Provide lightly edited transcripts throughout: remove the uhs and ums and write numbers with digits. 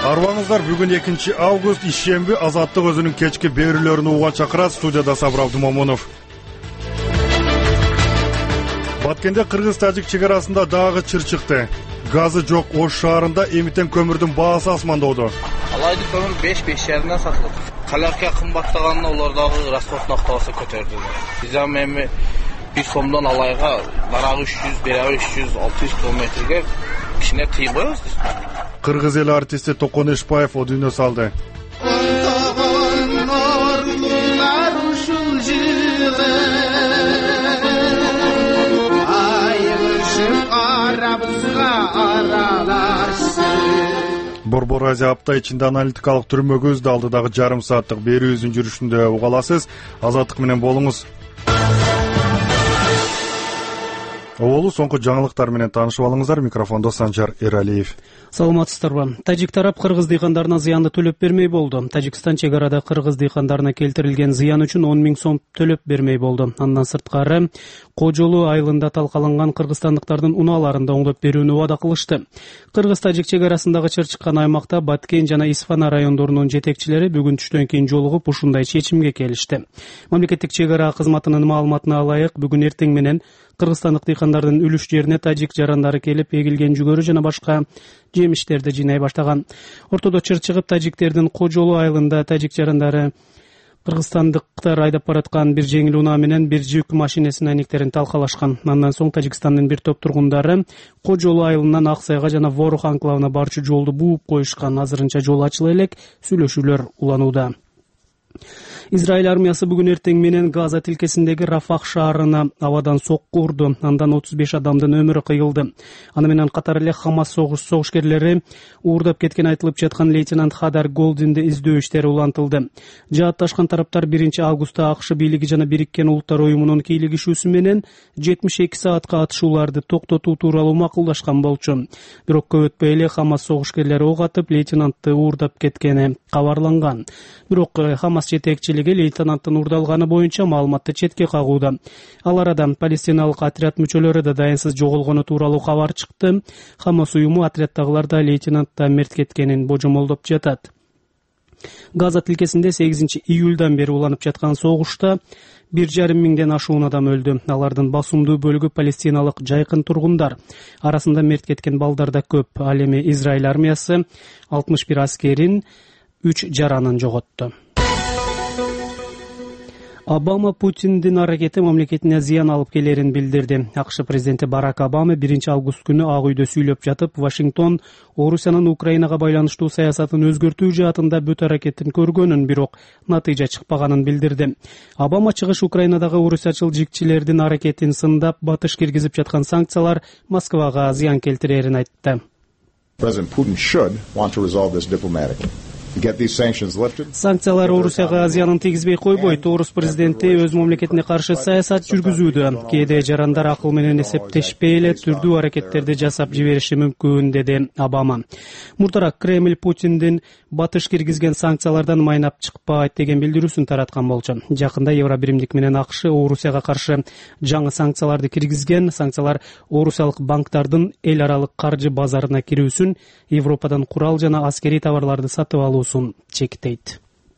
Арбаңыздар, бүгін 2 август ишемби Азаттык өзүнүн кечки берүүлөрүн угууга чакырат. Студияда Сабыр Абдумомунов. Баткенде Кыргыз-Тажик чегарасында дагы чыр чыкты. Газы жок Ош шаарында эмитен көмүрдүн баасы асмандоодо. Алайды көмүр 5-5,5 сатылат. Каларка кымбаттаганына улар дагы расход нактабасы көтөрдү. Биз эми 1 сомдон алайга барагы 300, берагы 300-600 километрге кичине тыйып коебуз. Кыргыз эл артисти Токон Эшпаев о дүйнө салды. Борбор Азия апта ичинде аналитикалык түрмөгүбүздү алдыдагы жарым сааттык берүүбүздүн жүрүшүндө угаласыз. Азаттык менен болуңуз. Оолу соңку жаңылыктар менен таанышып алыңыздар. Микрофондо Санжар Эралиев. Саламатсыздарбы? Тажик тарап кыргыз дыйкандарына зыянды төлөп бермей болду. Тажикстан чегарада кыргыз дыйкандарына келтирилген зыян үчүн 10 000 сом төлөп бермей болду. Андан сырткары Кожолу айылында талкаланган кыргызстандыктардын унааларында оңдоп берүүнү убада кылышты. Кыргыз-Тажик чегарасындагы чыр чыккан аймакта Баткен жана Исфана райондорунун жетекчилери бүгүн түштөн кийин жолугуп ушундай чечимге келишти. Мамлекеттик чегара кызматынын маалыматына ылайык, бүгүн эртең менен кыргызстандык дыйкандардын үлүш жерине тажик жарандары келип эгилген жүгөрү жана башка жемиштерди жыйнай баштаган. Ортодо чыр чыгып, тажиктердин Кожолу айылында тажик жарандары кыргызстандыктар айдап бараткан бир жеңил унаа менен бир жүк машинесинин айнектерин талкалашкан. Андан соң Тажикстандын бир топ тургундары Кожолу айылынан Аксайга жана Ворух анклавына барчу жолду бууп коюшкан. Азырынча жол ачыла элек, сүйлөшүүлөр уланууда. Израиль армиясы бүгүн эртең менен Газа тилкесиндеги Рафах шаарына абадан сокку урду. Андан 35 адамдын өмүрү кыйылды. Аны менен катар эле Хамас согушкерлери уурдап кеткен айтылып жаткан лейтенант Хадар Голдинди издөө иштери улантылды. Жаатташкан тараптар 1 августта АКШ бийлиги жана Бириккен Улуттар уюмунун кийлигишүүсү менен 72 саатка атышууларды токтотуу тууралуу макулдашкан болчу. Бирок көп өтпөй эле Хамас согушкерлери ок атып, лейтенантты уурдап кеткени кабарланган. Бирок Хамас жетекчилиги лейтенанттын уурдалганы боюнча маалыматты четке кагууда. Ал арада палестиналык отряд мүчөлөрү да дайынсыз жоголгону тууралуу кабар чыкты. Хамас уюму отряддагылар да лейтенантта мерт кеткенин божомолдоп жатат. Газа тилкесинде 8 июлдан бери уланып жаткан согушта 1,5 миңден ашуун адам өлдү. Алардын басымдуу бөлүгү палестиналык жайкын тургундар. Арасында мерт кеткен балдар да көп. Ал эми Израиль армиясы 61 аскерин, 3 жаранын жоготту. Обама Путиндин аракети мамлекетине зыян алып келерин билдирди. АКШ президенти Барак Обама 1 август күнү Ак үйдө сүйлөп жатып, Вашингтон Орусиянын Украинага байланыштуу саясатын өзгөртүү жаатында бүт аракетин көргөнүн, бирок натыйжа чыкпаганын билдирди. Обама чыгыш Украинадагы орусиячыл жигчилердин аракетин сындап, батыш киргизип жаткан санкциялар Москвага зыян келтирерин айтты. President Putin should want to resolve this diplomatically. Санкциялар Орусияга зыянын тийгизбей койбойт. Орус президенти өз мамлекетине каршы саясат жүргүзүүдө. Кээде жарандар акыл менен эсептешпей эле түрдүү аракеттерди жасап жибериши мүмкүн, деди Обама. Муртараак Кремль Путиндин батыш киргизген санкциялардан майнап чыкпайт деген билдирүүсүн тараткан болчу. Жакында Евробиримдик менен АКШ Орусияга каршы жаңы санкцияларды киргизген. Санкциялар орусиялык банктардын эл аралык каржы базарына кирүүсүн, Европадан курал жана аскерий товарларды сатып алуусун чектейт.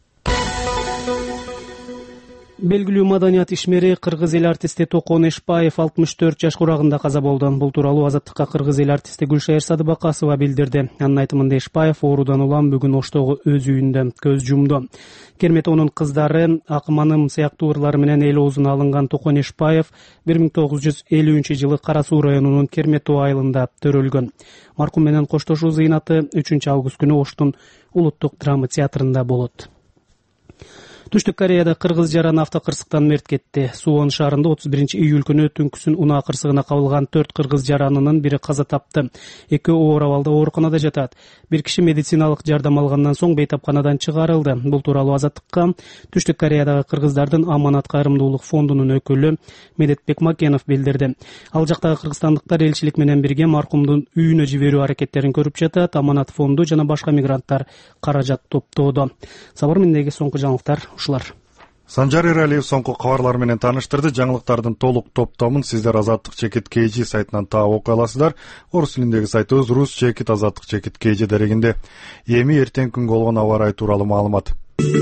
Белгилүү маданият ишмери кыргыз эл артисти Токон Эшпаев 64 жаш курагында каза болду. Бул тууралуу Азаттыкка кыргыз эл артисти Гүлшайыр Садыбакасова билдирди. Анын айтымында Эшпаев оорудан улам бүгүн Оштогу өз үйүндө көз жумду. Керметонун кыздары Акманым сыяктуу ырлары менен эл оозуна алынган Токон Эшпаев 1950-жылы Кара Суу районунун Керметоо айылында төрөлгөн. Маркум менен коштошуу зыйнаты 3 август күнү Оштун улуттук драма театрында болот. Түштүк Кореяда кыргыз жаран автокырсыктан мерт кетти. Суон шаарында 31 июль күнү түнкүсүн унаа кырсыгына кабылган 4 кыргыз жаранынын бири каза тапты. 2 оор абалда ооруканада жатат. Бир киши медициналык жардам алгандан соң бейтапканадан чыгарылды. Бул тууралуу Азаттыкка Түштүк Кореядагы кыргыздардын Аманат кайрымдуулук фондунун өкүлү Медетбек Макенов билдирди. Ал жактагы кыргызстандыктар элчилик менен бирге маркумдун үйүнө жиберүү аракеттерин көрүп жатат. Аманат фонду жана башка мигранттар каражат топтоодо. Сабыр мендеги соңку жаңылыктар ушулар. Санжар Эралиев соңку кабарлар менен тааныштырды. Жаңылыктардын толук топтомун сиздер Азаттык чекит KG сайтынан таап окуй аласыздар. Орус тилиндеги сайтыбыз Рус чекит Азаттык чекит KG дарегинде. Эми эртең күнгө болгон аба ырайы тууралуу маалымат.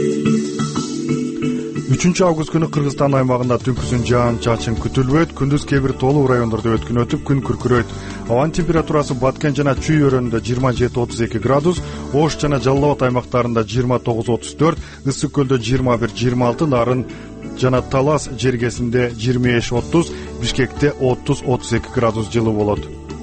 3 август күнү Кыргызстан аймагында түнкүсүн жаан-чачын күтүлбөйт. Күндүз кээ бир тоолуу райондордо өткүн өтүп, күн күркүрөйт. Абанын температурасы Баткен жана Чүй өрөөнүндө 27-32 градус, Ош жана Жалал Абад аймактарында 29-34, Ысык көлдө 21-26, Нарын жана Талас жергесинде 25-30, Бишкекте 30-32 градус жылуу болот.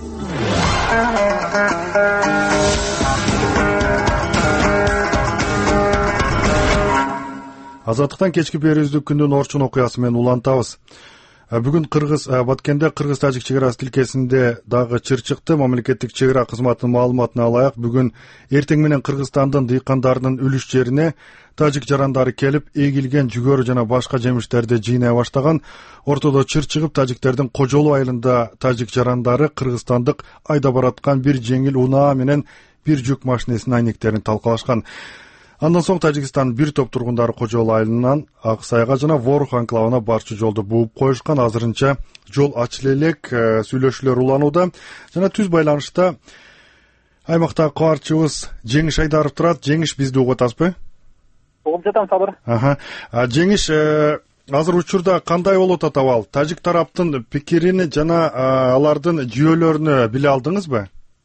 Азаттыктан кечки берүүбүздү күндүн орчун окуясы менен улантабыз. Бүгүн Баткенде Кыргыз-Тажик чек арасы тилкесинде дагы чыр чыкты. Мамлекеттик чек ара кызматынын маалыматына ылайык, бүгүн эртең менен Кыргызстандын дыйкандарынын үлүш жерине тажик жарандары келип, эгилген жүгөрү жана башка жемиштерди жыйнай баштаган. Ортодо чыр чыгып, тажиктердин Кожолу айылында тажик жарандары кыргызстандык айда бараткан бир жеңил унаа менен бир жүк машинесинин айнектерин талкалашкан. Андан соң Тажикстан бир топ тургундары Кожолу айылынан Аксайга жана Ворух анклавына барчу жолду бууп коюшкан. Азырынча жол ачыла элек, сүйлөшүүлөр уланууда. Жана түз байланышта аймактагы кабарчыбыз Жеңиш Айдаров турат. Жеңиш, бизди угуп атасызбы? Угуп жатам, Сабыр. Жеңиш, азыр учурда кандай болуп атат абал? Тажик тараптын пикирин жана алардын жүйөлөрүнү биле алдыңызбы?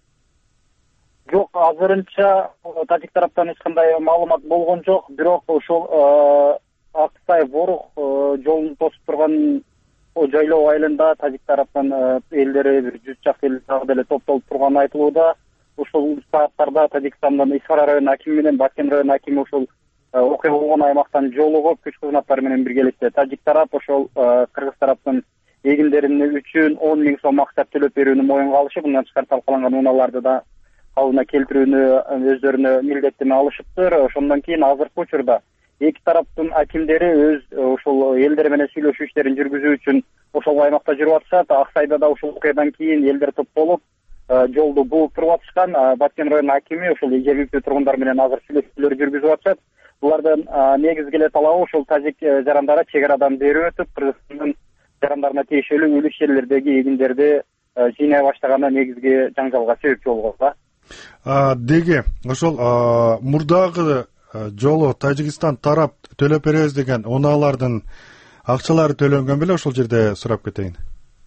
Жок, азырынча тажик тараптан эч кандай маалымат болгон жок. Бирок ошол Аксай Ворух жолун тосуп турган жайлоо айылында тажик тараптан элдери бир 100 чакты эл дагы деле топтолуп турганы айтылууда. Ошол сааттарда Тажикстандын Исфара районунун акими менен Баткен районунун акими ошол окуя болгон аймактан жолугуп, күч кызматтары менен биргелешти. Тажик тарап ошол кыргыз тараптын эгиндерин үчүн 10 000 сом акча төлөп берүүнү моюнга алышып, мындан тышкары талкаланган унааларды да калыбына келтирүүнү өздөрүнө милдеттеме алышыптыр. Ошондон кийин азыркы учурда эки тараптын акимдери өз ошол элдер менен сүйлөшүү иштерин жүргүзүү үчүн ошол аймакта жүрүп атышат. Аксайда да ошол окуядан кийин элдер топтолуп жолду бууп туруп атышкан. Баткен районунун акими ошол жергиликтүү тургундар менен азыр сүйлөшүүлөр жүргүзүп атышат. Булардын негизги эле талабы ошол тажик жарандары чек арадан бери өтүп, Кыргызстандын жарандарына тиешелүү үлүш жерлердеги эгиндерди жыйнай баштаганы негизги жаңжалга себепчи болгон да. Деги ошол мурдагы жолу Тажикстан тарап төлөп беребиз деген унаалардын акчалары төлөнгөн беле, ошол жерде сурап кетейин.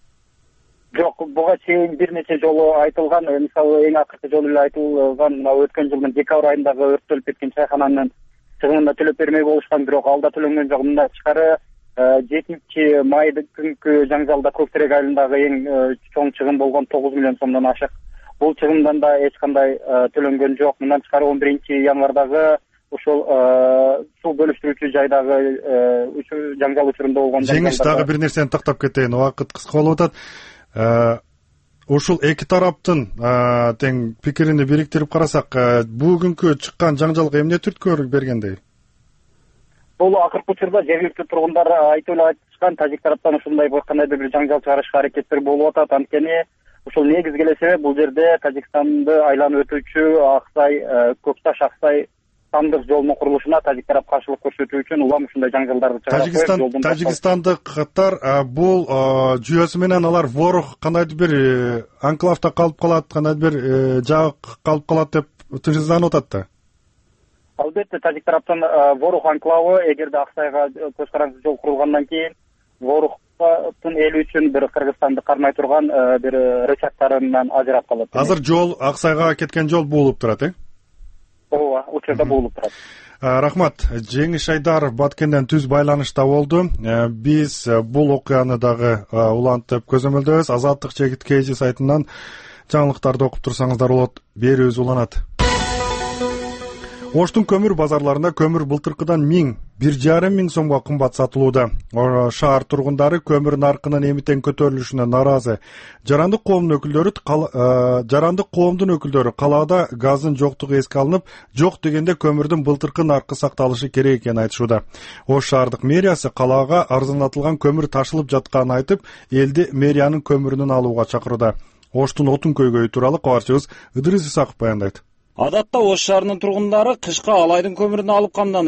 Жок, буга чейин бир нече жолу айтылган. Мисалы эң акыркы жолу эле айтылган өткөн жылдын декабрь айындагы өрттөлүп кеткен чайхананын чыгымында төлөп бермей болушкан, бирок алда төлөнгөн жок. Мындан тышкары 7 май күнкү жаңжалда Көктерек айылындагы эң чоң чыгым болгон 9 миллион сомдон ашык. Бул чыгымдан да эч кандай төлөнгөн жок. Мындан тышкары 11 январдагы ошол суу бөлүштүрүүчү жайдагы жаңжал учурунда болгон Жеңиш, дагы бир нерсени тактап кетейин, убакыт кыска болуп атат. Ушул эки тараптын тең пикирини бириктирип карасак, бүгүнкү чыккан жаңжалга эмне түрткү бергендей? Бул акыркы учурда жергиликтүү тургундар айтып эле айтышкан, тажик тараптан ушундай кандайдыр бир жаңжал чыгарышка аракеттер болуп атат. Анткени ушул негизги эле себеп бул жерде Тажикстанды айланып өтүүчү Аксай Көкташ Аксай сандык жолунун курулушуна тажик тарап каршылык көрсөтүү үчүн улам ушундай жаңжалдарды чыгарып коюп, Тажикстандыктар бул жүйөсү менен алар Ворух кандайдыр бир анклавда калып калат, кандайдыр бир жагы калып калат деп тыжызданып атат да. Албетте, тажик тараптын Ворух анклавы эгерде Аксайга көз карандысыз жол курулгандан кийин Воруктун эли үчүн бир Кыргызстанды кармай турган бир рычагтарынан ажырап калат. Азыр жол Аксайга кеткен жол буулуп турат, Ооба, учурда буулуп турат. Рахмат. Жеңиш Айдаров Баткенден түз байланышта болду. Биз бул окуяны дагы улантып көзөмөлдөбүз. Азаттык чекит KG сайтынан жаңылыктарды окуп турсаңыздар болот. Берүүбүз уланат. Оштун көмүр базарларында көмүр былтыркыдан 1,5 миң сомго кымбат сатылууда. Шаар тургундары көмүр наркынын эмитен көтөрүлүшүнө нааразы. Жарандык коомдун өкүлдөрү калаада газдын жоктугу эске алынып, жок дегенде көмүрдүн былтыркы наркы сакталышы керек экенин айтышууда. Ош шаардык мэриясы калаага арзандатылган көмүр ташылып жатканын айтып, элди мэриянын көмүрүнөн алууга чакырууда. Оштун отун көйгөйү тууралуу кабарчыбыз Ыдырыс Исаков баяндайт. Адатта Ош шаарынын тургундары кышка алайдын көмүрүн алып камданышат.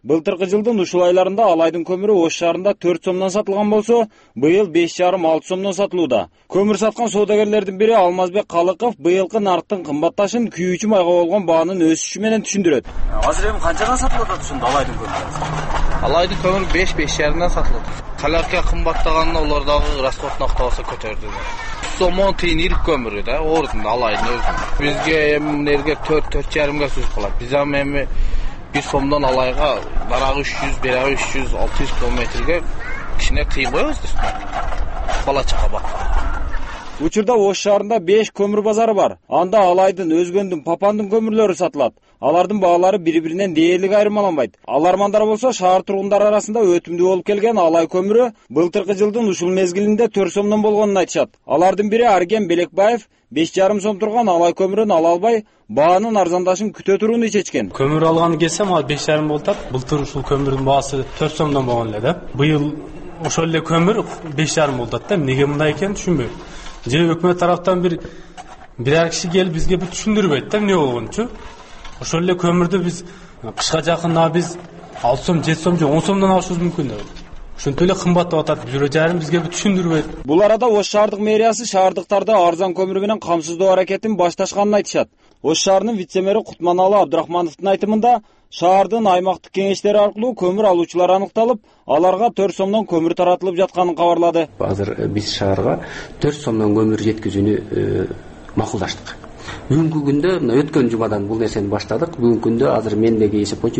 Былтыркы жылдын ушул айларында Алайдын көмүрү Ош шаарында 4 сомдон сатылган болсо, быйыл 5,5-6 сомдон сатылууда. Көмүр саткан соодагерлердин бири Алмазбек Калыков быйылкы нарктын кымбатташын күйүүчү майга болгон баанын өсүшү менен түшүндүрөт. Азыр эми канчадан сатылып атат ушунда Алайдын көмүрү? Алайдын көмүрү 5,5,5 сатылат. Каларка кымбаттаганына улар дагы расход нактабасы көтөрдү. Сомон тыйын ирик көмүрү да, ордунда Алайдын өзү. Бизге эмнерге 4,5 сүз калат. Биз эми 1 сомдон Алайга дарагы 300, берагы 300, 600 километрге кичине тыйын коебуз да. Бала чака баккан. Учурда Ош шаарында 5 көмүр базары бар. Анда Алайдын, Өзгөндүн, Папандын көмүрлөрү сатылат. Алардын баалары бири-биринен дээрлик айырмаланбайт. Алармандар болсо шаар тургундары арасында өтүмдүү болуп келген Алай көмүрү былтыркы жылдын ушул мезгилинде 4 сомдон болгонун айтышат. Алардын бири Арген Белекбаев 5,5 сом турган Алай көмүрүн ала албай, баанын арзандашын күтө турууну чечкен. Көмүр алганы келсем, ал 5,5 болуп атат. Былтыр ушул көмүрдүн баасы 4 сомдон болгон эле да. Быйыл ошол эле көмүр 5,5 болуп атат да. Эмнеге мындай экенин түшүнбөйм. Же өкмөт тараптан бирер киши келип бизге бир түшүндүрбөйт да эмне болгонучу. Ошол эле көмүрдү биз кышка жакын биз 6 сом, 7 сом же 10 сомдон алышыбыз мүмкүн да. Ошентип эле кымбаттап атат. Бирөө жарым бизге бир түшүндүрбөйт. Бул арада Ош шаардык мэриясы шаардыктарды арзан көмүр менен камсыздоо аракетин башташканын айтышат. Ош шаарынын вице-мэри Кутманалы Абдрахмановдун айтымында шаардын аймактык кеңештери аркылуу көмүр алуучулар аныкталып, аларга 4 сомдон көмүр таратылып жатканын кабарлады. Азыр биз шаарга 4 сомдон көмүр жеткизүүнү макулдаштык. Бүгүнкү күндө өткөн жумадан бул нерсени баштадык. Бүгүнкү күндө азыр мендеги эсеп боюнча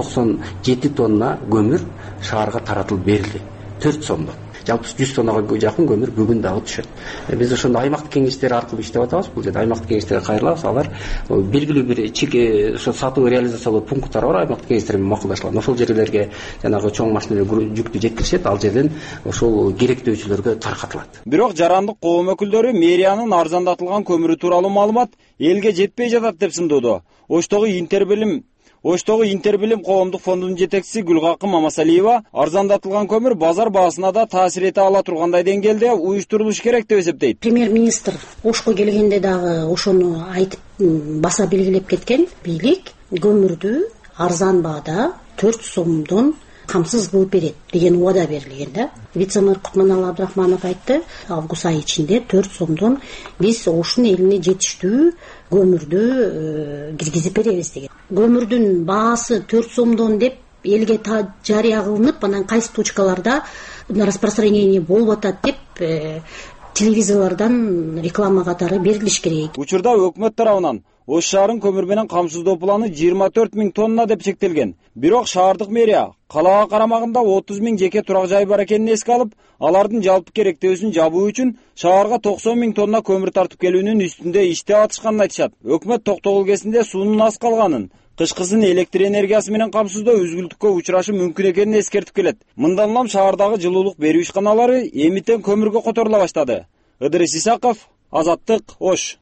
397 тонна көмүр шаарга таратылып берилди. 4 сомдон. Жалпы 100 тоннага жакын көмүр бүгүн дагы түшөт. Биз ошондо аймактык кеңештер аркылуу иштеп атабыз. Бул жерде аймактык кеңештерге кайрылабыз. Алар белгилүү бир чек ошо сатуу реализациялоо пункттары бар, аймактык кеңештер менен макулдашылган. Ошол жерлерге жанагы чоң машиналар жүктү жеткиришет, ал жерден ошол керектөөчүлөргө таркатылат. Бирок жарандык коом өкүлдөрү мэриянын арзандатылган көмүрү тууралуу маалымат элге жетпей жатат деп сындоодо. Оштогу Интербилим коомдук фондунун жетекчиси Гүлгакы Мамасалиева арзандатылган көмүр базар баасына да таасир эте ала тургандай деңгээлде уюштурулуш керек деп эсептейт. Премьер-министр Ошко келгенде дагы ошону айтып баса белгилеп кеткен. Бийлик көмүрдү арзан баада 4 сомдон камсыз кылып берет деген убада берилген да. Вице-мэр Кутманалы Абдрахманов айтты, август айы ичинде 4 сомдон биз Оштун элине жетиштүү көмүрдү киргизип беребиз деген. Көмүрдүн баасы 4 сомдон деп элге жарыя кылынып, анан кайсы точкаларда распространение болуп атат деп телевизорлордон реклама катары берилиш керек. Учурда өкмөт тарабынан Ош шаарын көмүр менен камсыздоо планы 24 000 тонна деп чектелген. Бирок шаардык мэрия калаага карамагында 30 000 жеке турак жай бар экенин эске алып, алардын жалпы керектөөсүн жабуу үчүн шаарга 90 000 тонна көмүр тартып келүүнүн үстүндө иштеп атышканын айтышат. Өкмөт токтогул кезинде суунун аз калганын, кышкысын электр энергиясы менен камсыздоо үзгүлтүккө учурашы мүмкүн экенин эскертип келет. Мындан улам шаардагы жылуулук берүү ишканалары эмитен көмүргө которула баштады. Ыдырыс Исаков, Азаттык, Ош.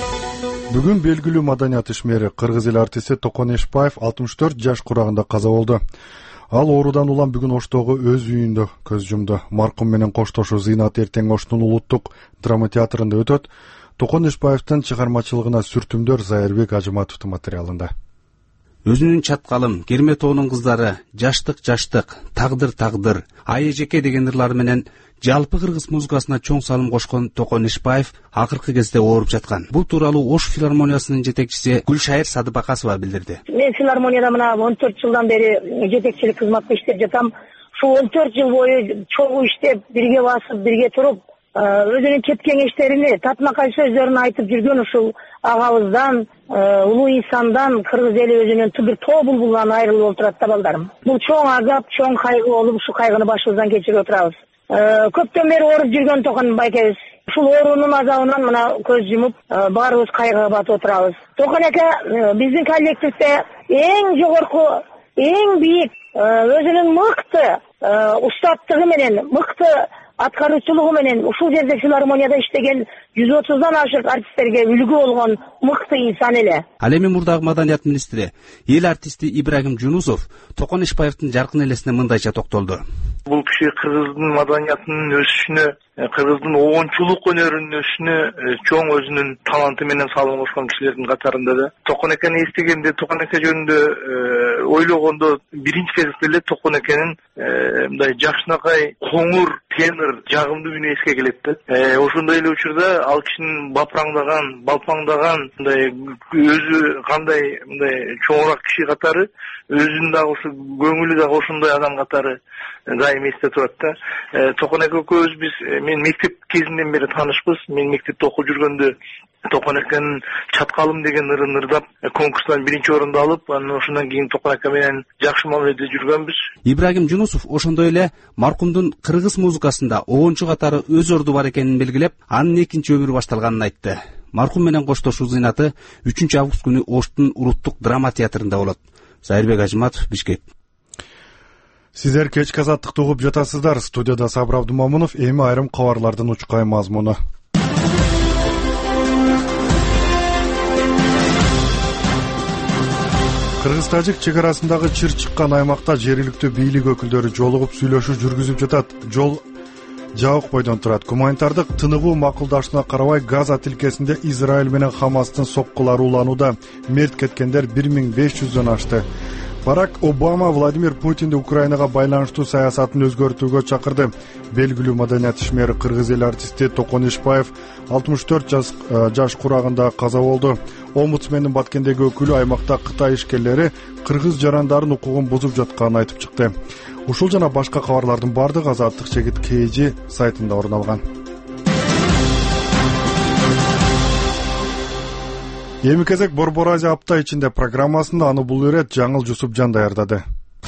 Бүгүн белгилүү маданият ишмери кыргыз эл артисти Токон Эшпаев 64 жаш курагында каза болду. Ал оорудан улам бүгүн Оштогу өз үйүндө көз жумду. Маркум менен коштошуу зыйнат эртең Оштун улуттук драма театрында өтөт. Токон Эшпаевдин чыгармачылыгына сүртүмдөр Зайырбек Ажыматовдун материалында. Өзүнүн чаткалым, Керме тоонун кыздары, Жаштык, Тагдыр, Айэжеке деген ырлары менен жалпы кыргыз музыкасына чоң салым кошкон Токон Эшпаев акыркы кезде ооруп жаткан. Бул тууралуу Ош филармониясынын жетекчиси Гүлшайыр Садыбакасова билдирди. Мен филармонияда мына 14 жылдан бери жетекчилик кызматта иштеп жатам. Ушул 14 жыл бою чогуу иштеп, бирге басып, бирге туруп, өзүнүн кеп кеңештерини, татмакай сөздөрүн айтып жүргөн ушул агабыздан, улуу инсандан кыргыз эли өзүнүн бир тоо булбулдан айрылып отурат да балдарым. Бул чоң азап, чоң кайгы болуп, ушул кайгыны башыбыздан кечирип отурабыз. Көптөн бери ооруп жүргөн Токон байкебиз. Ушул оорунун азабынан мына көз жумуп, баарыбыз кайгыга батып отурабыз. Токон ака биздин коллективде эң жогорку, эң бийик, өзүнүн мыкты устаттыгы менен, мыкты аткаруучулугу менен ушул жерде филармонияда иштеген 130дан ашык артисттерге үлгү болгон мыкты инсан эле. Ал эми мурдагы маданият министри, эл артисти Ибрагим Жунусов Токон Эшпаевдин жаркын элесине мындайча токтолду. Бул киши кыргыздын маданиятынын өсүшүнө кыргыздын оончулук өнөрүнүнө чоң өзүнүн таланты менен салым кошкон кишилердин катарында да. Токон экени эстегенде, Токон эке жөнүндө ойлогондо биринчи кезекте эле Токон экенин мындай жакшынакай коңур, темир, жагымдуу үнү эске келет да. Ошондой эле учурда ал кишинин бапыраңдаган, балпаңдаган мындай өзү кандай мындай чоңураак киши катары, өзүнүн дагы ушу көңүлү дагы ошондой адам катары дайым эсте турат да. Токон эке экөөбүз мен мектеп кезинден бери таанышпыз. Мен мектепте окуп жүргөндө Токон экенин Чаткалым деген ырын ырдап конкурстан биринчи орунду алып, анан ошондон кийин Токон эке менен жакшы мамиледе жүргөнбүз. Ибрагим Жунусов ошондой эле маркумдун кыргыз музыкасында оончу катары өз орду бар экенин белгилеп, анын экинчи өмүрү башталганын айтты. Маркум менен коштошуу зыйнаты 3-август күнү Оштун улуттук драма театрында болот. Сайырбек Ажиматов, Бишкек. Сиздер кечки азаттыкты угуп жатасыздар. Студияда Сабыр Абдумамунов. Эми айрым кабарлардын учкай мазмуну. Кыргыз-тажик чек арасындагы чыр чыккан аймакта жергиликтүү бийлик өкүлдөрү жолугуп сүйлөшүү жүргүзүп жатат. Жол жабык бойдон турат. Гуманитардык тыныгуу макулдашууна карабай Газа тилкесинде Израиль менен Хамастын соккулары уланууда. Мерт кеткендер 1500дөн ашты. Барак Обама Владимир Путинди Украинага байланыштуу саясатын өзгөртүүгө чакырды. Белгилүү маданият ишмери кыргыз эл артисти Токон Ишпаев 64 жаш курагында каза болду. Омбудсмендин Баткендеги өкүлү аймакта Кытай ишкерлери кыргыз жарандардын укугун бузуп жатканын айтып чыкты. Ушул жана башка кабарлардын бардыгы Азаттык чегит KG сайтында орун алган. Эми кезек Борбор Азия апта ичинде программасында, аны бул ирет Жаңыл Жусупжан даярдады.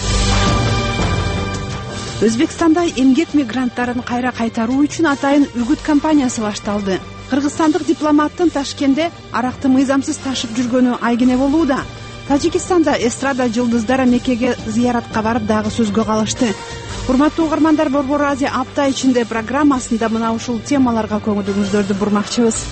Өзбекстанда эмгек мигранттарын кайра кайтаруу үчүн атайын үгүт кампаниясы башталды. Кыргызстандык дипломаттын Ташкентте аракты мыйзамсыз ташып жүргөнү айгине болууда. Тажикистанда эстрада жылдыздары Меккеге зыяратка барып дагы сөзгө калышты. Урматтуу угармандар, Борбор Азия апта ичинде программасында мына ушул темаларга көңүлүңүздөрдү бурмакчыбыз.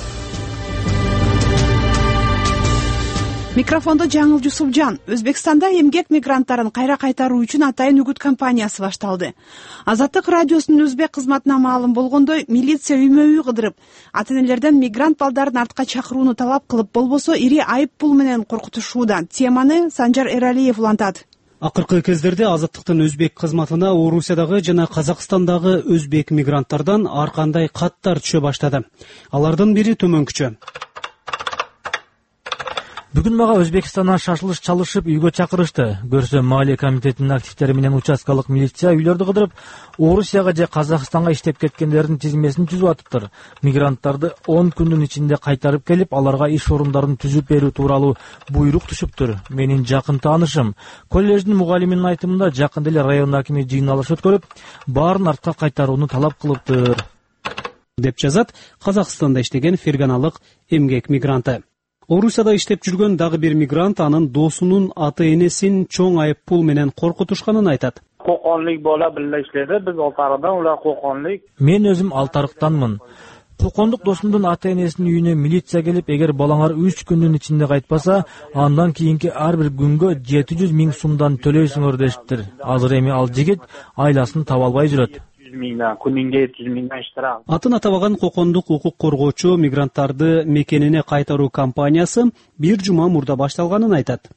Микрофондо Жаңыл Жусупжан. Өзбекстанда эмгек мигранттарын кайра кайтаруу үчүн атайын үгүт кампаниясы башталды. Азаттык радиосунун өзбек кызматына маалым болгондой, милиция үймө-үй кыдырып, ата-энелерден мигрант балдарын артка чакырууну талап кылып, болбосо ири айып пул менен коркутушууда. Теманы Санжар Эралиев улантат. Акыркы кездерде Азаттыктын өзбек кызматына Орусиядагы жана Казакстандагы өзбек мигранттардан ар кандай каттар түшө баштады. Алардын бири төмөнкүчө. Бүгүн мага Өзбекстандан шашылыш чалышып үйгө чакырышты. Көрсөм, Малия комитетинин активдери менен участкалык милиция үйлөрдү кыдырып, Орусияга же Казакстанга иштеп кеткендердин тизмесин түзүп атыптыр. Мигранттарды 10 күндүн ичинде кайтарып келип, аларга иш орундарын түзүп берүү тууралуу буйрук түшүптүр. Менин жакын таанышым коллеждин мугалиминин айтымында жакында эле район акими жыйналыш өткөрүп, баарын артка кайтарууну талап кылыптыр, деп жазат Казакстанда иштеген ферганалык эмгек мигранты. Орусияда иштеп жүргөн дагы бир мигрант анын досунун ата-энесин чоң айып пул менен коркутушканын айтат. Коконлук бола билле иштеди, биз Алтарыдан, улар Коконлук. Мен өзүм Алтарыктанмын. Кокондук досумдун ата-энесинин үйүнө милиция келип, эгер балаңар 3 күндүн ичинде кайтпаса, андан кийинки ар бир күнгө 700 000 сумдан төлөйсүңөр дештир. Азыр эми ал жигит айласын таба албай жүрөт. Атын атабаган Кокондук укук коргоочу мигранттарды мекенине кайтаруу кампаниясы бир жума мурда башталганын айтат.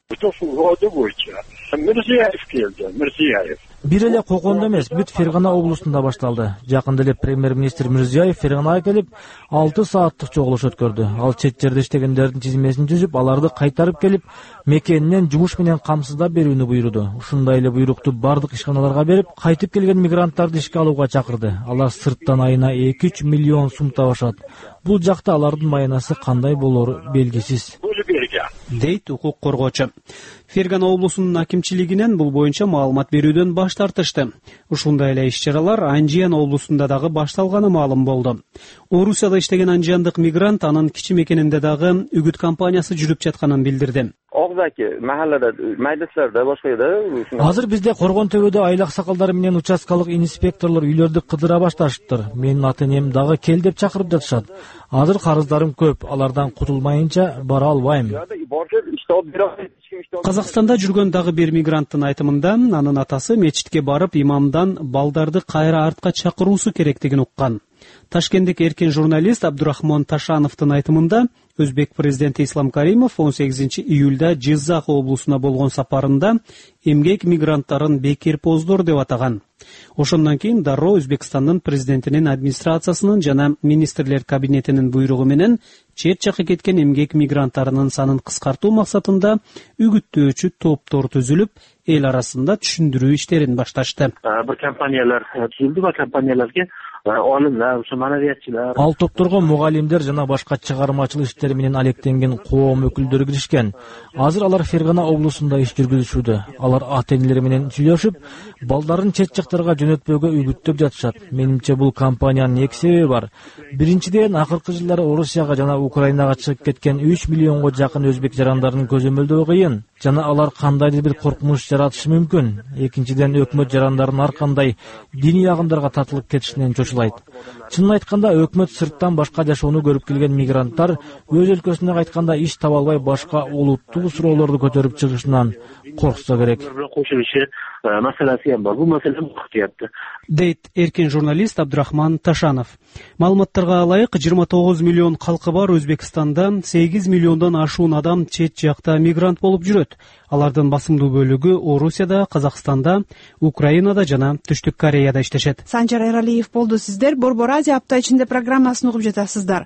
Бир эле Кокондо эмес, бүт Фергана облусунда башталды. Жакында эле премьер-министр Мирзиёев Ферганага келип 6 сааттык чогулуш өткөрдү. Ал чет жерде иштегендердин тизмесин түзүп, аларды кайтарып келип, мекенинен жумуш менен камсыздап берүүнү буйруду. Ушундай эле буйрукту бардык ишканаларга берип, кайтып келген мигранттарды ишке алууга чакырды. Алар сырттан айына 2-3 миллион сум табышат. Бул жакта алардын майнасы кандай болору белгисиз, дейт укук коргоочу. Фергана облусунун акимчилигинен бул боюнча маалымат берүүдөн баш тартышты. Ушундай эле иш-чаралар Анжиян облусунда дагы башталганы маалым болду. Орусияда иштеген анжияндык мигрант анын кичи мекенинде дагы үгүт кампаниясы жүрүп жатканын билдирди. Азыр бизде Коргон төбөдө айлак сакалдары менен участкалык инспекторлор үйлөрдү кыдыра башташыптыр. Менин ата-энем дагы кел деп чакырып жатышат. Азыр карыздарым көп, алардан кутулмайынча бара албайм. Казакстанда жүргөн дагы бир мигранттын айтымында, анын атасы мечитке барып имамдан балдарды кайра артка чакыруусу керектигин уккан. Ташкенттик эркин журналист Абдурахмон Ташановдун айтымында Өзбек президенти Ислам Каримов 18 июлда Жизак облусуна болгон сапарында эмгек мигранттарын бекерпоздор деп атаган. Ошондон кийин дароо Өзбекстандын президентинин администрациясынын жана министрлер кабинетинин буйругу менен чет жакка кеткен эмгек мигранттарынын санын кыскартуу максатында үгүттөөчү топтор түзүлүп, эл арасында түшүндүрүү иштерин башташты. Bir компаниялар түзүлдү va компанияларга olimlar, o'sha ma'naviyatchilar. Ал топторго мугалимдер жана башка чыгармачылык иштер менен алектенген коом өкүлдөрү киришкен. Азыр алар Фергана облусунда иш жүргүзүшүүдө. Алар ата-энелери менен сүйлөшүп, балдарын чет жактарга жөнөтпөөгө үгүттөп жатышат. Менимче бул компаниянын эки себеби бар. Биринчиден, акыркы жылдары Орусияга жана Украинага чыгып кеткен 3 миллионго жакын өзбек жарандарын көзөмөлдөө кыйын. Жана алар кандайдыр бир коркунуч жаратышы мүмкүн. Экинчиден, өкмөт жарандарын ар кандай диний агымдарга тартылып кетишинен чочулайт. Чынын айтканда, өкмөт сырттан башка жашоону көрүп келген мигранттар өз өлкөсүнө кайтканда иш таба албай башка олуттуу суроолорду көтөрүп чыгышынан коркса керек. Дейт эркин журналист Абдурахман Ташанов. Маалыматтарга ылайык, 29 миллион калкы бар Өзбекстанда 8 миллиондон ашуун адам чет жакта мигрант болуп жүрөт. Алардын басымдуу бөлүгү Орусияда, Казакстанда, Украинада жана Түштүк Кореяда иштешет. Санжар Эралиев болду. Сиздер Борбор Радио апта ичинде программасын угуп жатасыздар.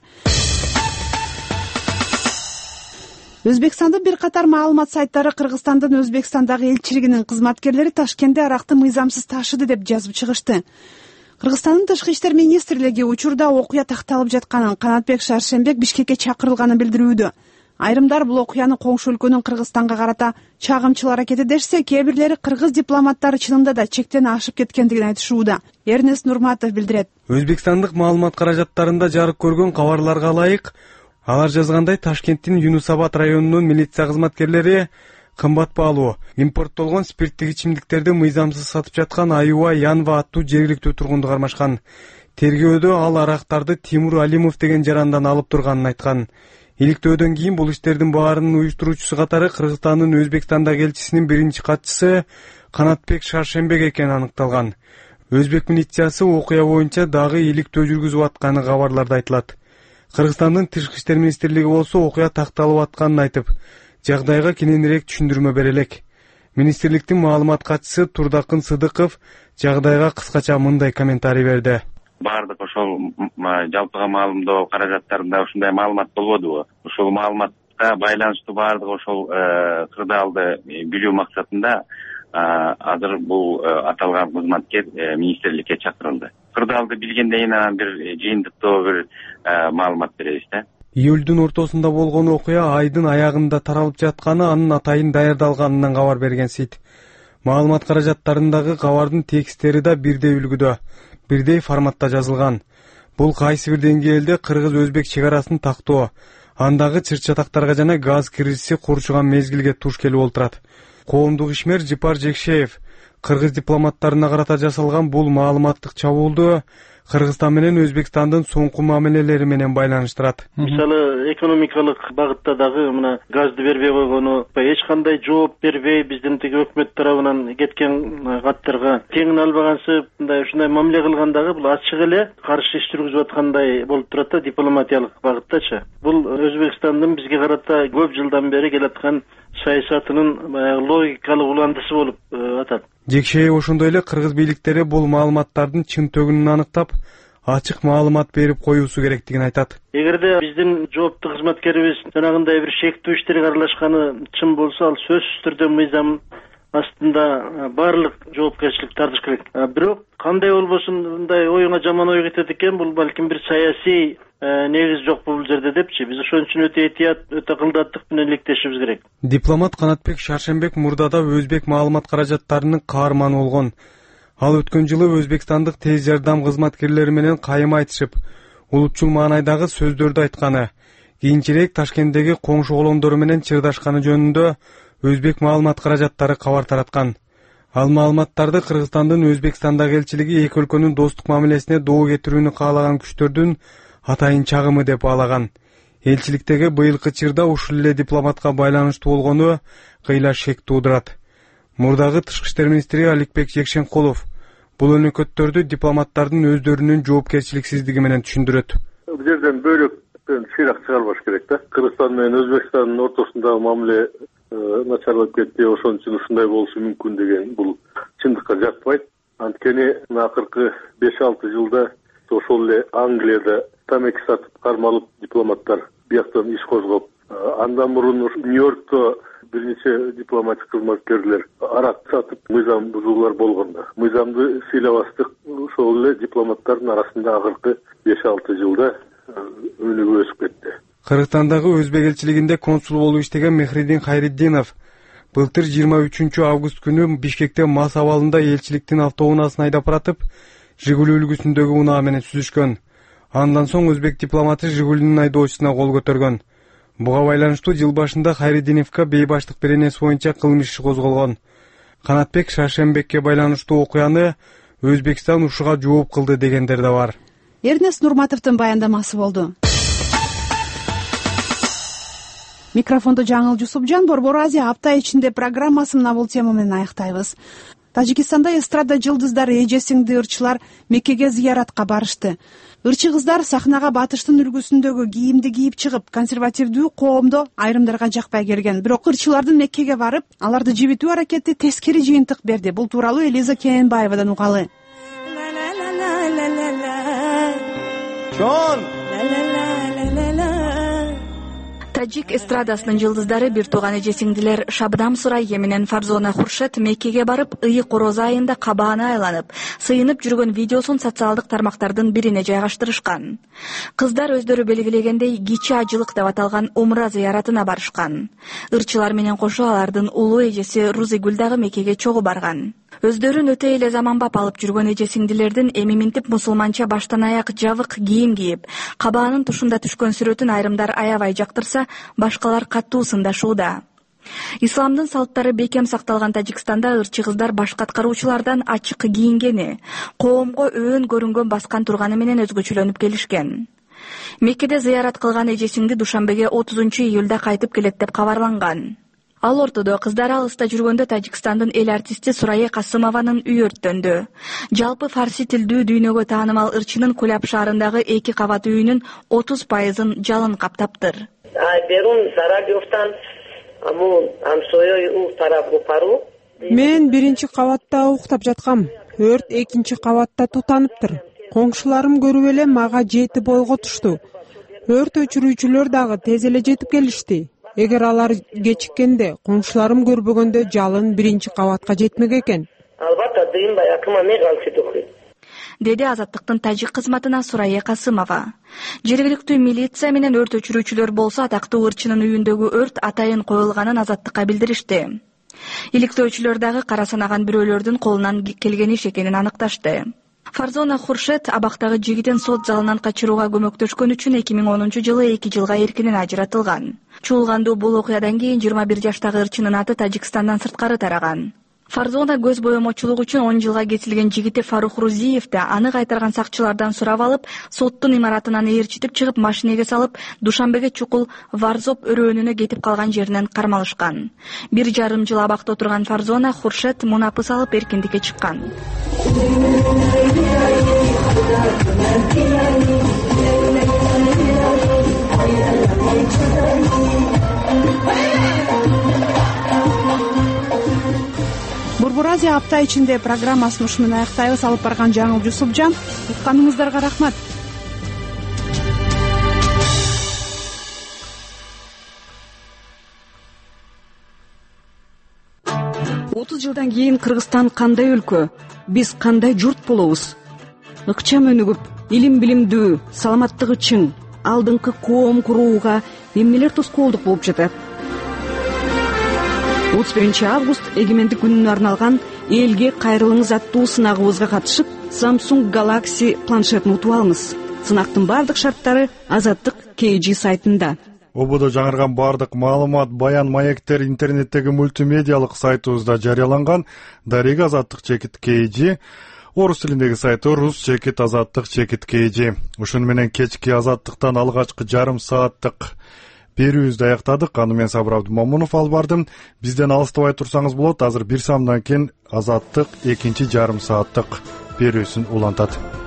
Өзбекстандын бир катар маалымат сайттары Кыргызстандын Өзбекстандагы элчилигинин кызматкерлери Ташкентте аракты мыйзамсыз ташыды деп жазып чыгышты. Кыргызстандын тышкы иштер министрлиги учурда окуя такталып жатканын, Канатбек Шаршембек Бишкекке чакырылганын билдирүүдө. Айрымдар бул окуяны коңшу өлкөнүн Кыргызстанга карата чагымчыл аракети дешсе, кээ бирлери кыргыз дипломаттары чынында да чектен ашып кеткендигин айтышууда. Эрнест Нурматов билдирет. Өзбекстандык маалымат каражаттарында жарык көргөн кабарларга ылайык, алар жазгандай Ташкенттин Юнусабад районунун милиция кызматкерлери кымбат баалуу импорттолгон спирттик ичимдиктерди мыйзамсыз сатып жаткан Аюа Янва аттуу жергиликтүү тургунду кармашкан. Тергөөдө ал арактарды Тимур Алимов деген жарандан алып турганын айткан. Иликтөөдөн кийин бул иштердин баарынын уюштуруучусу катары Кыргызстандын Өзбекстандагы элчисинин биринчи катчысы Канатбек Шаршембек экени аныкталган. Өзбек милициясы окуя боюнча дагы иликтөө жүргүзүп атканы кабарларда айтылат. Кыргызстандын тышкы иштер министрлиги болсо окуя такталып атканын айтып, жагдайга кененирээк түшүндүрмө бере элек. Министрликтин маалымат катчысы Турдакын Сыдыков жагдайга кыскача мындай комментарий берди. Бардык ошол жалпыга маалымдоо каражаттарында ушундай маалымат болбодубу? Ошол маалыматка байланыштуу бардык ошол кырдаалды билүү максатында азыр бул аталган кызматкер министрликке чакырылды. Кырдаалды билгенден кийин анан бир жыйынтыктоо бир маалымат беребиз да. Июлдун ортосунда болгон окуя айдын аягында таралып жатканы анын атайын даярдалганынан кабар берген Сит. Маалымат каражаттарындагы кабардын текстери да бирдей үлгүдө, бирдей форматта жазылган. Бул кайсы бир деңгээлде кыргыз-өзбек чек арасын тактоо, андагы чыр-чатактарга жана газ кирişи курчуган мезгилге туш келип олтурат. Коомдук ишмер Жипар Жекшеев кыргыз дипломаттарына карата жасалган бул маалыматтык чабуулду Кыргызстан менен Өзбекстандын соңку мамилелери менен байланыштырат. Мисалы, экономикалык багытта дагы мына газды бербей койгону, эч кандай жооп бербей биздин тиги өкмөт тарабынан кеткен каттарга теңин албагансып, мындай ушундай мамиле кылгандагы бул ачык эле каршы иш жүргүзүп аткандай болуп турат да, дипломатиялык багыттачы. Бул Өзбекстандын бизге карата көп жылдан бери келаткан саясатынын логикалык уландысы болуп атат. Жекшеев ошондой эле кыргыз бийликтери бул маалыматтардын чын төгүнүн аныктап, ачык маалымат берип коюусу керектигин айтат. Эгерде биздин жооптуу кызматкерибиз жанагындай бир шектүү иштерге аралашканы чын болсо, ал сөзсүз түрдө мыйзам астында баардык жоопкерчилик тартыш керек. Бирок кандай болбосун мындай оюңа жаман ой кетет экен, бул балким бир саясий негиз жок бул жерде депчи. Биз ошон үчүн өтө этият, өтө кылдаттык менен иликтешибиз керек. Дипломат Канатбек Шаршембек мурдада өзбек маалымат каражаттарынын каарманы болгон. Ал өткөн жылы өзбекстандык тез жардам кызматкерлери менен кайым айтышып, улутчул маанайдагы сөздөрдү айтканы, кийинчерээк Ташкенттеги коңшу колондору менен чырдашканы жөнүндө өзбек маалымат каражаттары кабар тараткан. Ал маалыматтарды Кыргызстандын Өзбекстандагы элчилиги эки өлкөнүн достук мамилесине доо кетирүүнү каалаган күчтөрдүн атайын чагымы деп баалаган. Элчиликтеги быйылкы чырда ушул эле дипломатка байланыштуу болгону кыйла шек туудурат. Мурдагы тышкы иштер министри Аликбек Жекшенкулов Бул өнөкөттөрдү дипломаттардын өздөрүнүн жоопкерчиликсиздиги менен түшүндүрөт. Бул жерден бөлөктөн чыйрак чыгарбаш керек да. Кыргызстан менен Өзбекстандын ортосундагы мамиле начарлап кетти, ошон үчүн ушундай болушу мүмкүн деген бул чындыкка жатпайт. Анткени акыркы 5-6 жылда ошол эле Англияда тамеки сатып кармалып дипломаттар бияктан иш козгоп, андан мурун Нью-Йоркто бир нече дипломатик кызматкерлер арак сатып мыйзам бузуулар болгондо мыйзамды сыйлабастык ошол эле дипломаттардын арасында акыркы 5-6 жылда өнүгүп өсүп кетти. Кыргызстандагы өзбек элчилигинде консул болуп иштеген Мехридин Хайриддинов былтыр 23 август күнү Бишкекте мас абалында элчиликтин автоунаасын айдап баратып, Жигули үлгүсүндөгү унаа менен сүзүшкөн. Андан соң өзбек дипломаты Жигулинин айдоочусуна кол көтөргөн. Буга байланыштуу жыл башында Хайриддиновго бейбаштык беренеси боюнча кылмыш иши козголгон. Канатбек Шаршембекке байланыштуу окуяны Өзбекстан ушуга жооп кылды дегендер да бар. Эрнест Нурматовдун баяндамасы болду. Микрофондо Жаңыл Жусупжан. Борбор Азия апта ичинде программасын мына бул тема менен аяктайбыз. Тажикстанда эстрада жылдыздары эже-сиңди ырчылар Меккеге зыяратка барышты. Ырчы кыздар сахнага батыштын үлгүсүндөгү кийимди кийип чыгып, консервативдүү коомдо айрымдарга жакпай келген. Бирок ырчылардын Меккеге барып, аларды жибитүү аракети тескери жыйынтык берди. Бул тууралуу Элиза Кенбаевадан угалы. Тажик эстрадасынын жылдыздары бир тууган эже-сиңдилер Шабнам Сурайя менен Фарзона Хуршет Меккеге барып, ыйык орозо айында кабааны айланып, сыйынып жүргөн видеосун социалдык тармактардын бирине жайгаштырышкан. Кыздар өздөрү белгилегендей кичи ажылык деп аталган умра зыяратына барышкан. Ырчылар менен кошо алардын улуу эжеси Рузигүл дагы Меккеге чогуу барган. Өздөрүн өтө эле заманбап алып жүргөн эже-сиңдилердин эми минтип мусулманча баштан аяк жабык кийим кийип, кабаанын тушунда түшкөн сүрөтүн айрымдар аябай жактырса, башкалар катуу сындашууда. Исламдын салттары бекем сакталган Тажикстанда ырчы кыздар башка аткаруучулардан ачык кийингени, коомго өөн көрүнгөн баскан турганы менен өзгөчөлөнүп келишкен. Меккеде зыярат кылган эже-сиңди Душанбеге 30 июлда кайтып келет деп кабарланган. Ал ортодо кыздар алыста жүргөндө Тажикстандын эл артисти Сурайя Касымованын үйү өрттөндү. Жалпы фарси тилдүү дүйнөгө таанымал ырчынын Кулап шаарындагы 2 кабат үйүнүн 30% жалын каптаптыр. Мен 1-кабатта уктап жаткам. Өрт 2-кабатта тутаныптыр. Коңшуларым көрүп эле мага жетип ойготушту. Өрт өчүрүүчүлөр дагы тез эле жетип келишти. Эгер алар кечиккенде, коңшуларым көрбөгөндө жалын 1-кабатка жетмек экен. Деди Азаттыктын тажик кызматына Сурайя Касымова. Жергиликтүү милиция менен өрт өчүрүүчүлөр болсо атактуу ырчынын үйүндөгү өрт атайын коюлганын Азаттыкка билдиришти. Иликтөөчүлөр дагы кара санаган бирөөлөрдүн колунан келген иш экенин аныкташты. Фарзона Хуршет абактагы жигитин сот залынан качырууга көмөктөшкөн үчүн 2010 жылы 2 жылга эркинен ажыратылган. Чуулгандуу бул окуядан кийин 21 жаштагы ырчынын аты Тажикстандан сырткары тараган. Фарзона көз боемочулук үчүн 10 жылга кесилген жигити Фарух Рузиев да аны кайтарган сакчылардан сурап алып, соттун имаратынан ээрчитип чыгып машинеге салып, Душанбеге чукул Варзоп өрөөнүнө кетип калган жеринен кармалышкан. 1,5 жыл абакта отурган Фарзона Хуршет мунапыс алып эркиндикке чыккан. Борбор Азия апта ичинде программасын ушу менен аяктайбыз. Алып барган Жаңыл Жусупжан. Утканыңыздарга рахмат. Жылдан кийин Кыргызстан кандай өлкө, биз кандай журт болобуз? Ыкчам өнүгүп, илим билимдүү, саламаттыгы чың, алдыңкы коом курууга эмнелер тоскоолдук болуп жатат? 31 август эгемендик күнүнө арналган элге кайрылыңыз аттуу сынагыбызга катышып, Samsung Galaxy планшетін утуп алыңыз. Сынактын бардык шарттары Азаттык KG сайтында. Ободо жаңырган бардык маалымат, баян, маектер интернеттеги мультимедиалык сайтыбызда жарыяланган. Дарега Азаттык _KG, орус тилиндеги сайты rus_Azаттык _KG. Ушуну менен кечки Азаттыктан алгачкы жарым сааттык берүүбүздү аяктадык. Аны мен Сабыр Абдымамунов алып бардым. Бизден алыстабай турсаңыз болот. Азыр бир самдан кийин Азаттык экинчи жарым сааттык берүүсүн улантат.